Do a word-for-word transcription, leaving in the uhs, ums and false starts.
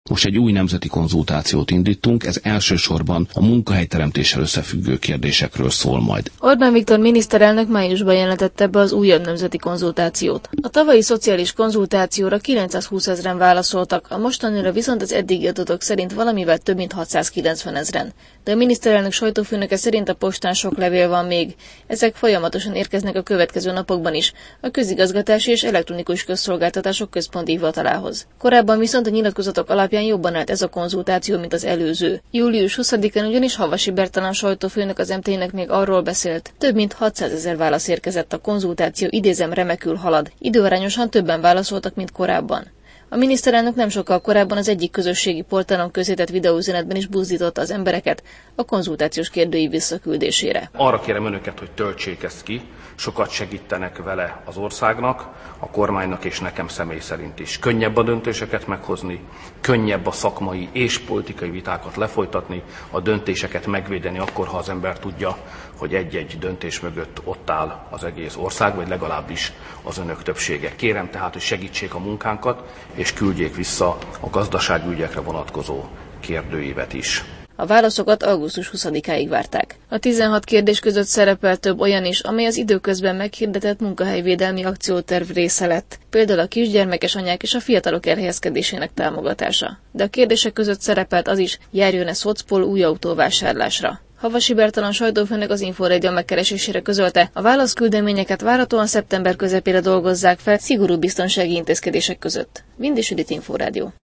Most egy új nemzeti konzultációt indítunk, ez elsősorban a munkahelyteremtéssel összefüggő kérdésekről szól majd. Orbán Viktor miniszterelnök májusban jelentette be az újabb nemzeti konzultációt. A tavalyi szociális konzultációra kilencszázhúsz ezren válaszoltak, a mostanira viszont az eddigi adatok szerint valamivel több mint hatszázkilencven ezren. De a miniszterelnök sajtófőnöke szerint a postán sok levél van még. Ezek folyamatosan érkeznek a következő napokban is a közigazgatási és elektronikus közszolgáltatások központi hivatalához. Korábban viszont a nyilatkozatok alapján jobban állt ez a konzultáció, mint az előző. július huszadikán ugyanis Havasi Bertalan sajtófőnök az em té ének még arról beszélt, több mint hatszázezer válasz érkezett, a konzultáció idézem remekül halad, időarányosan többen válaszoltak, mint korábban. A miniszterelnök nem sokkal korábban az egyik közösségi portálon közzétett videóüzenetben is buzdította az embereket a konzultációs kérdőív visszaküldésére. Arra kérem önöket, hogy töltsék ezt ki, sokat segítenek vele az országnak, a kormánynak és nekem személy szerint is. Könnyebb a döntéseket meghozni, könnyebb a szakmai és politikai vitákat lefolytatni, a döntéseket megvédeni akkor, ha az ember tudja, hogy egy-egy döntés mögött ott áll az egész ország, vagy legalábbis az önök többsége. Kérem tehát, hogy segítsék a munkánkat, és küldjék vissza a gazdaságügyekre vonatkozó kérdőívet is. A válaszokat augusztus huszadikáig várták. A tizenhat kérdés között szerepel több olyan is, amely az időközben meghirdetett munkahelyvédelmi akcióterv része lett, például a kisgyermekes anyák és a fiatalok elhelyezkedésének támogatása. De a kérdések között szerepelt az is, járjon-e szocpol új autóvásárlásra. Havasi Bertalan sajtófőnök az Inforádió megkeresésére közölte, a válaszküldeményeket várhatóan szeptember közepére dolgozzák fel szigorú biztonsági intézkedések között. Vindis Judit, Inforádió.